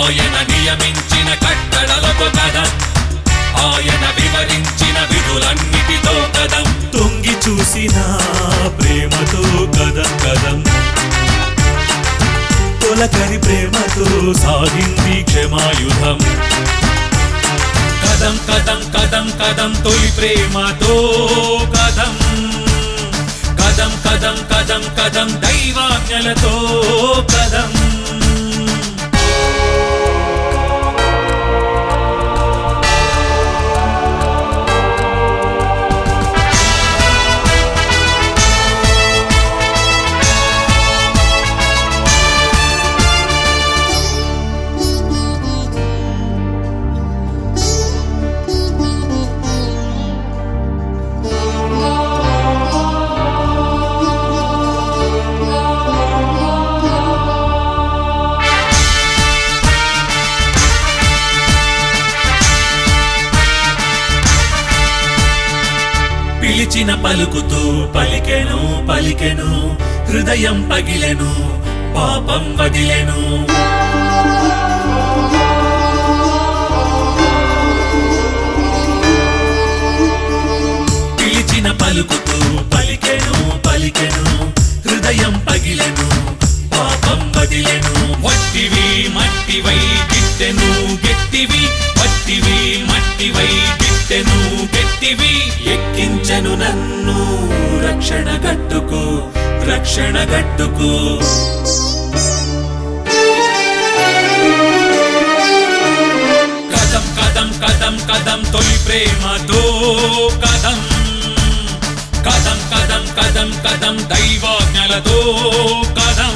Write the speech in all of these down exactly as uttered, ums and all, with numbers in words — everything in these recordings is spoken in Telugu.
ఆయన నియమించిన కట్టడలతో కదం, ఆయన వివరించిన విధులన్నిటితో కదం, తొంగి చూసిన ప్రేమతో కదం కదం, తొలకరి ప్రేమతో సాగింది క్షమాయుధం. కదం కదం కదం కదం తొలి ప్రేమతో కదం, కదం కదం కదం కదం దైవాజ్ఞలతో కదం. పిలిచిన పలుకుతూ పలికెను పలికెను, హృదయం పగిలెను, పాపం వదిలెను. పిలిచిన పలుకుతూ పలికెను పలికెను, హృదయం పగిలెను, పాపం వదిలెను. వట్టివి మట్టివై గిట్టెను గెట్టివి, వట్టివి మట్టివై గిట్టెను గెట్టివి. ఎక్కించెను నన్ను రక్షణ గట్టుకు, రక్షణ గట్టుకు. కదం కదం కదం కదం తొలి ప్రేమతో కదం, కదం కదం కదం కదం దైవాజ్ఞలతో కదం.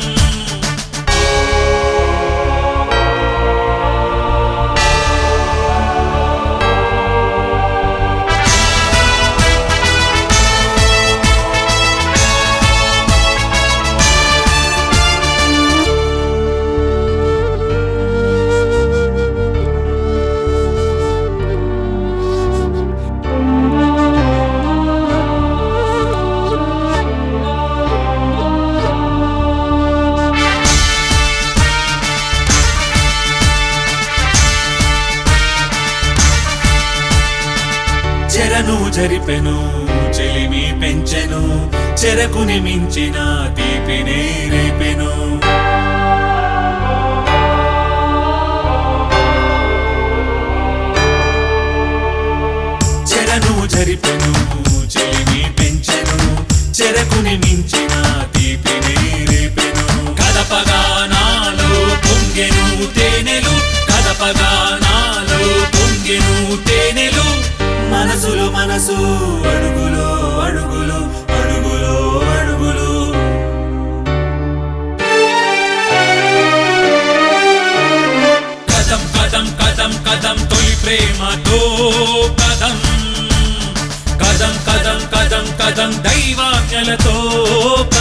చెరను జరిపెను చెలిమి పెంచెను, చెరకుని మించిన తీపినే రేపెను. చెరను జరిపెను చెలిమి పెంచెను, చెరకుని మించిన తీపినే రేపెను. కదపగా నాలో పొంగెను తేనెలు, కదపగా నాలో పొంగెను తేనెలు. మనసులు మనసు అడుగులో అడుగులు అడుగులో అడుగులు. కదం కదం కదం కదం తొలి ప్రేమతో కదం, కదం కదం కదం కదం దైవాజ్ఞలతో